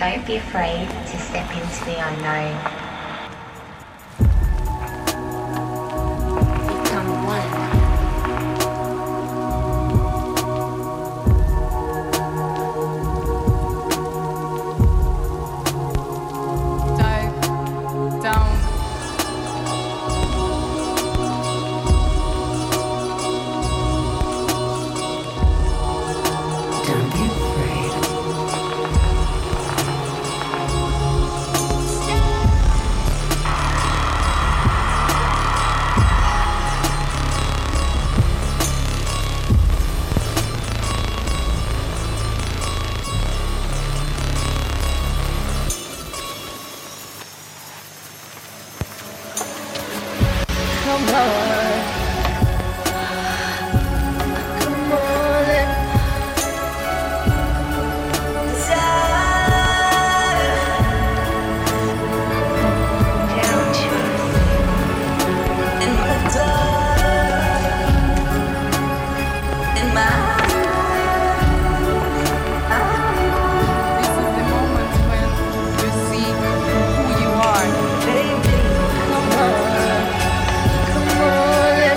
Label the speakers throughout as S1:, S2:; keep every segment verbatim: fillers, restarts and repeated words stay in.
S1: Don't be afraid to step into the unknown. Become one.
S2: Dive down.
S3: Don't be afraid. Come on. Come on and
S1: Down to
S4: In the dark, in my
S2: This is the moment when you see who you are.
S4: baby,
S3: come on. Come on and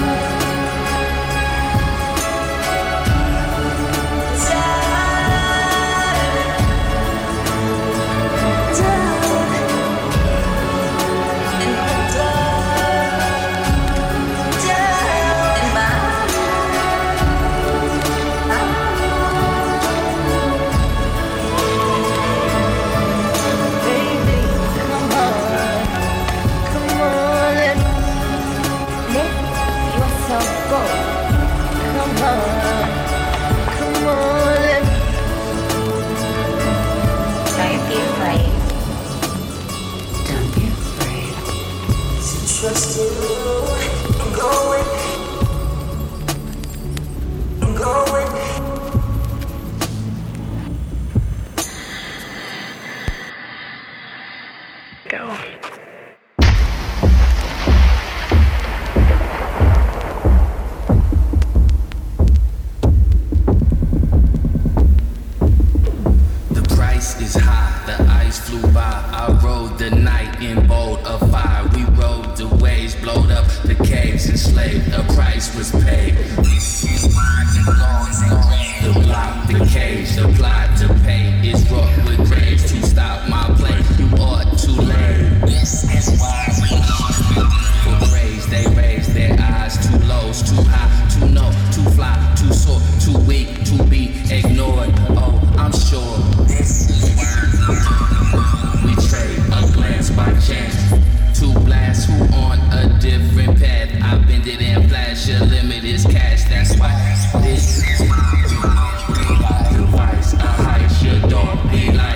S3: come on. Come on and let yourself go. Come on. Come on and
S1: don't be afraid.
S3: don't be afraid.
S4: trust you. I'm going, I'm going.
S1: Go.
S5: The price is high, the ice flew by. I rode the night in bold of fire. We rode the waves, blowed up the caves, enslaved. A price was paid. The block, the cage, the plot to pay is wrought with graves. To stop my play, you ought to lay. This is why we for praise, they raise their eyes too low, too high, too know, too fly, too soar, too weak to be ignored. Oh, I'm sure this is why we trade a glance by chance. Two blasts who on a different path. I bend it and flash, your limit is cash. That's why this is why we device. I heist your dog, be like.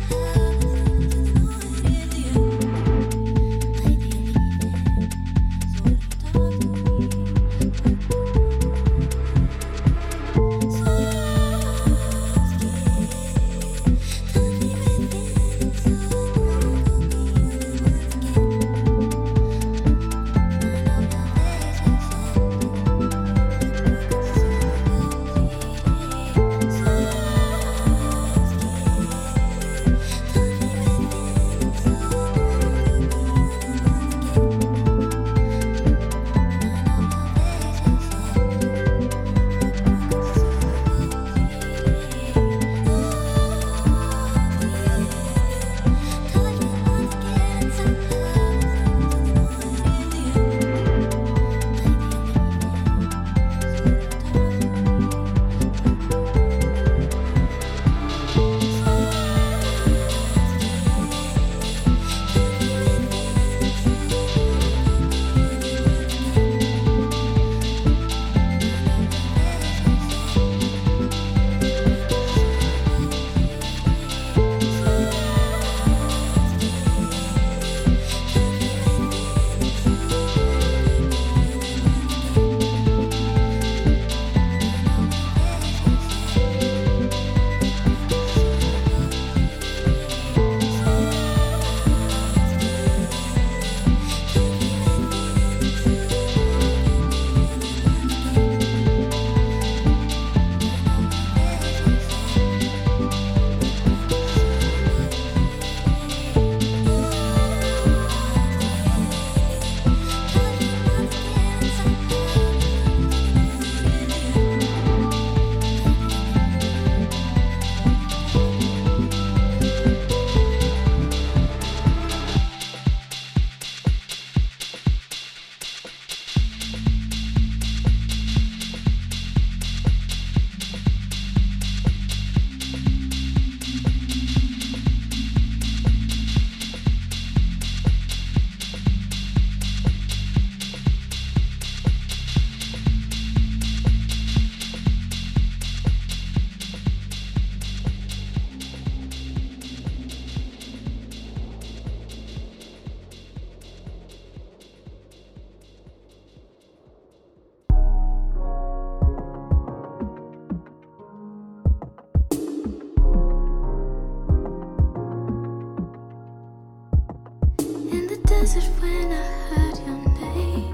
S3: desert when I heard your name.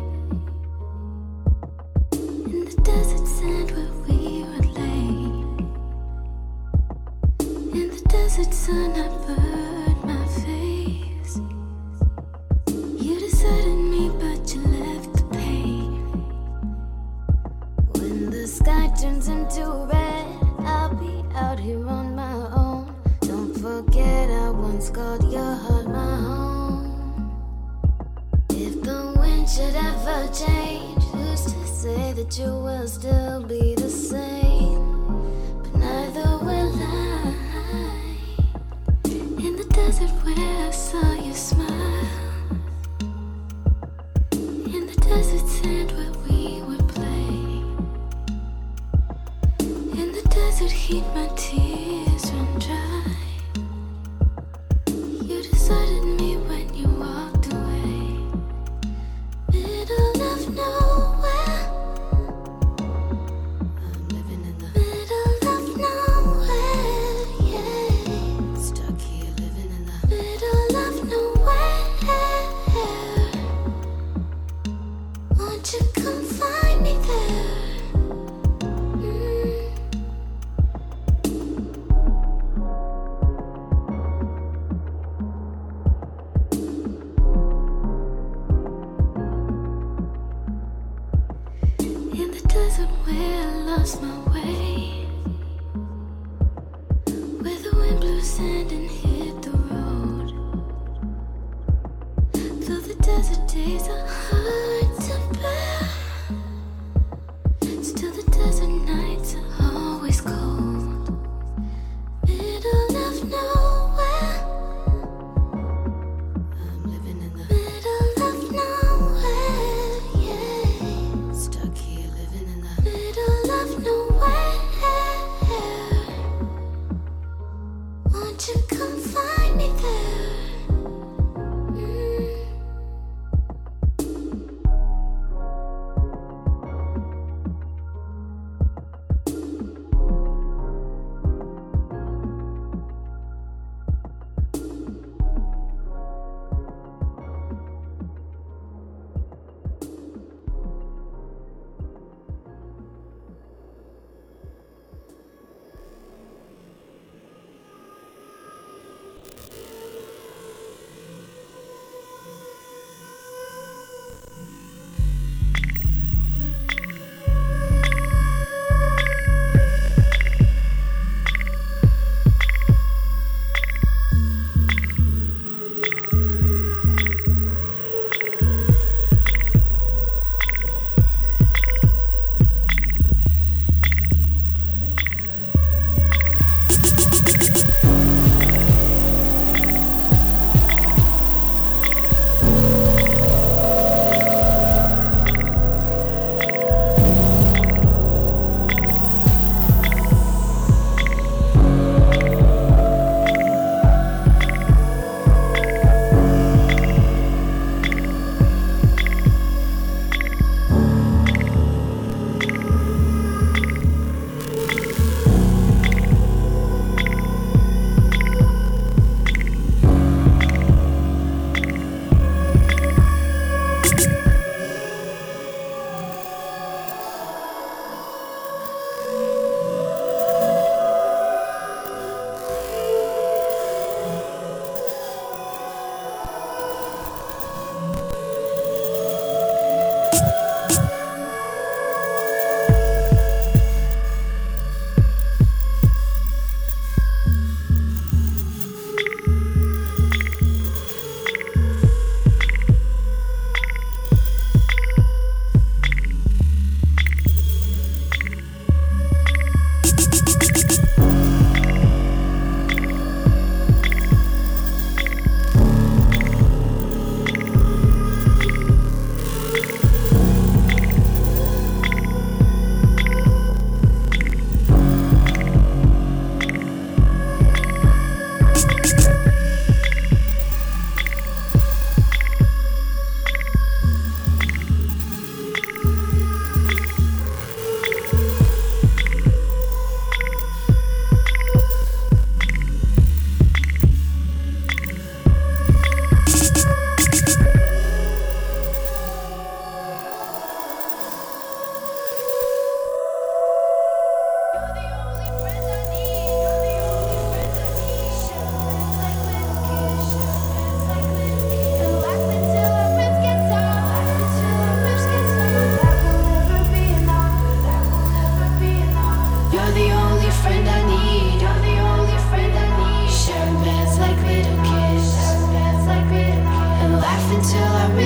S3: In the desert sand where we would lay. In the desert sun I burned my face. You deserted me but you left the pain. When the sky turns into red, I'll be out here on my own. Don't forget I once called your heart my home. If the wind should ever change, who's to say that you will still be the same? But neither will I. In the desert where I saw you smile. In the desert sand where we would play. In the desert heat my tears run dry. You deserted me when you walked away. Middle of nowhere. I'm living in the middle of nowhere, yeah. Stuck here living in the middle of nowhere. Won't you come find me there? Mm. In the desert where I lost my way, where the wind blew sand and hit the road. Though the desert days are hard to bear, still the desert nights are always cold. Middle of nowhere. I'm living in the middle of nowhere, yeah. Stuck here living in the middle of nowhere.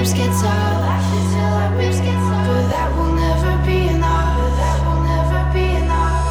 S3: ribs get tall. Laugh until our ribs get tall. But that will never be enough. But that will never be enough.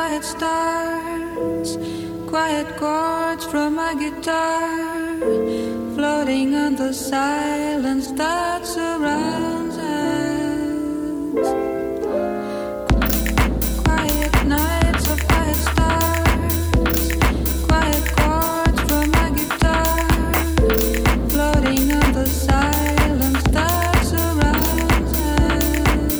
S6: quiet stars, quiet chords from my guitar, floating on the silence that surrounds us. Quiet nights of quiet stars, quiet chords from my guitar, floating on the silence that surrounds us.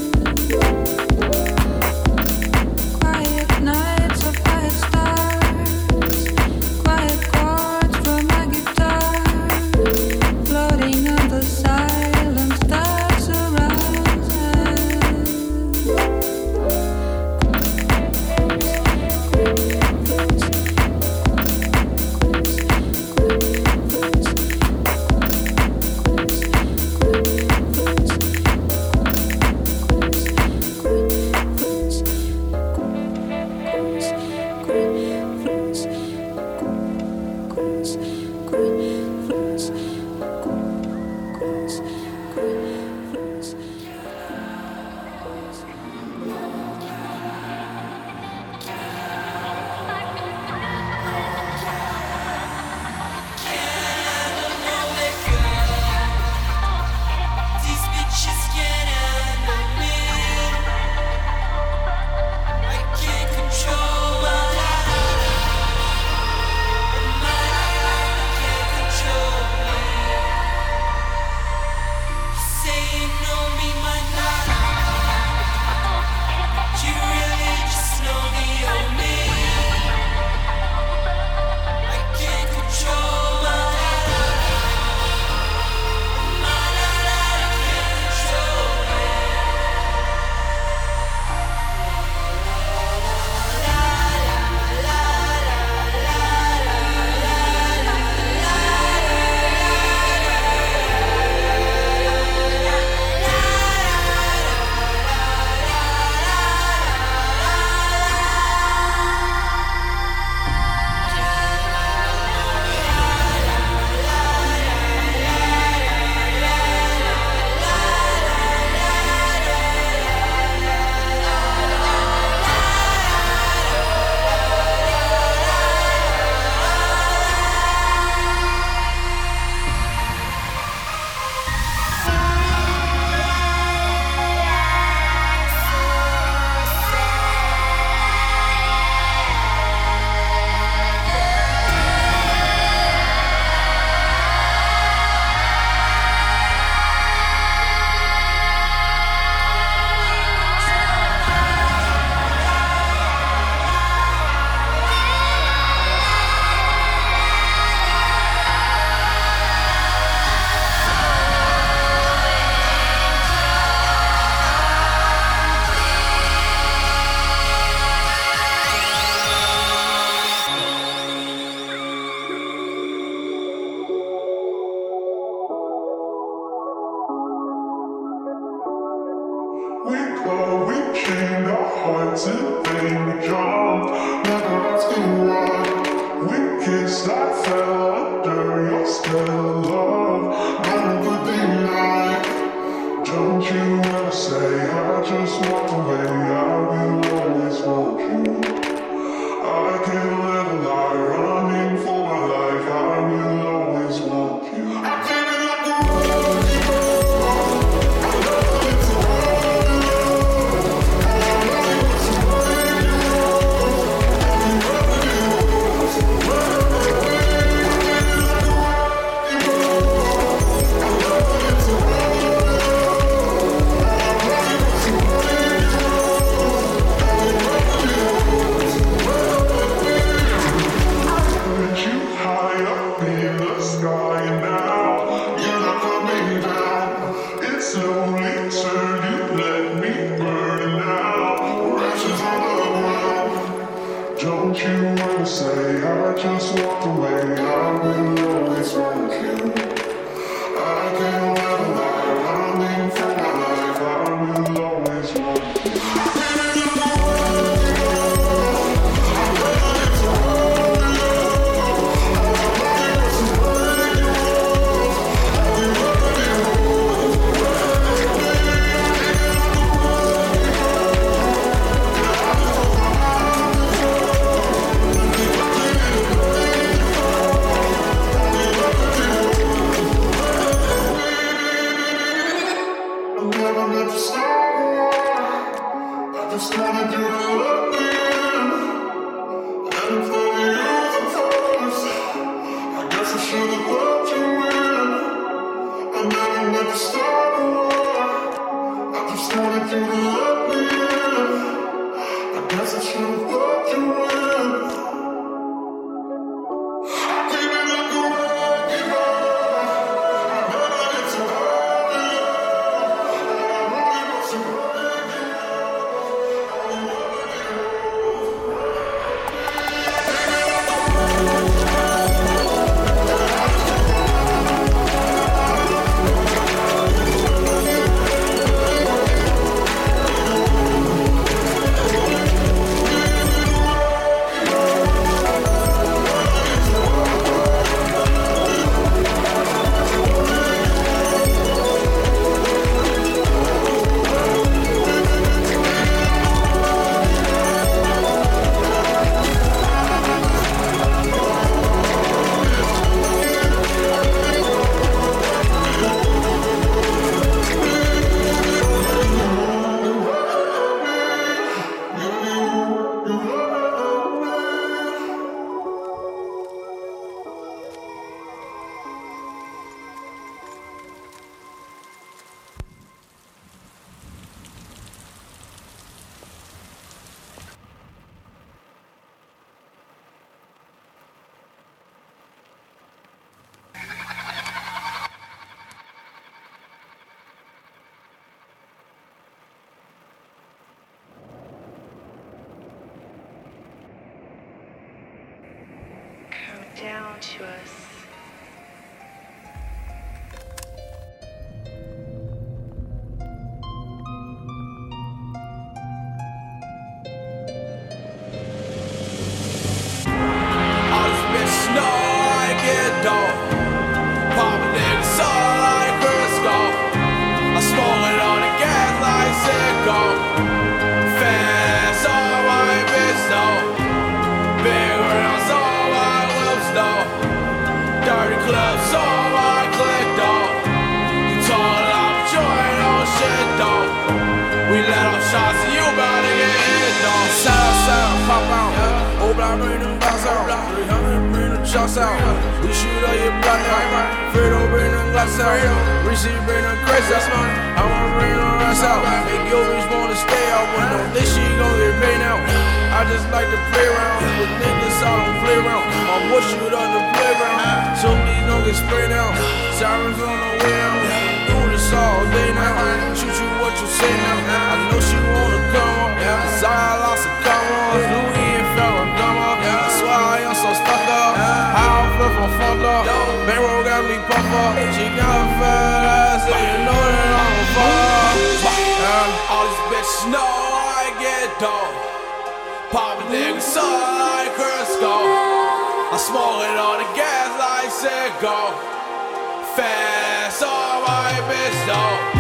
S6: Quiet nights of quiet stars, quiet chords from my guitar, floating on the silence that surrounds us.
S4: These bitches can't handle me. I can't control my life. My life can't control me. You say you know me, my life. You really just know the old me. I can't control my life. My life can't control me.
S7: We go, we chained our hearts and then we jumped, never asking why. We kissed, I fell under your spell of love. Not a good thing, night. Don't you ever say I just walk away. I will always want you. I can't live a lie, running for my life. I will always want you. I can't let go of you. I love you too. Don't you ever say I just walked away. I will always want you. I can't let a lie running for my life. I will always want you. never meant to stop. I just wanted you to let me in. And instead of using force, I guess I should have let you in. I never meant to start a war. I just wanted you to let me in. I guess I should have let you in. I keep it like a wrecking ball. I never get so high. And I really want to break you.
S8: Down to us.
S4: All this bitch know I get dope. Pop a nigga so like Crisco. I smoke it on the gas like Sicko. Fast all my bitch though. Big rounds all my lips though. Dirty clubs all my click though. You talk like a joint on shit though. We let off shots and you bout to get hit though. Sound, sound, pop out. Old block bring them blocks out. three hundred bring them shots out. We shoot up your block out. Fredo bring them glass out. Receive bring them crazy out. I wanna bring them rats out. Make your bitch wanna stay out. When on this shit gon' get paid out. I just like to play around with niggas all on play around. My boy shoot on the playground. So please don't get sprayed out. Sirens on the way out. Do this all day now. Shoot you what you say now. I know she wanna come up. Cause I lost a come on. Louis and fella come up. That's why I am so stuck up. How I feel from fucked up. Bankroll got me pumped up. She got a fat ass. And you know that I'm a fuck. All these bitches know I get dope. Pop a nigga so like Crisco. I smoke it on the gas like Sicko. Fast all my bitch though.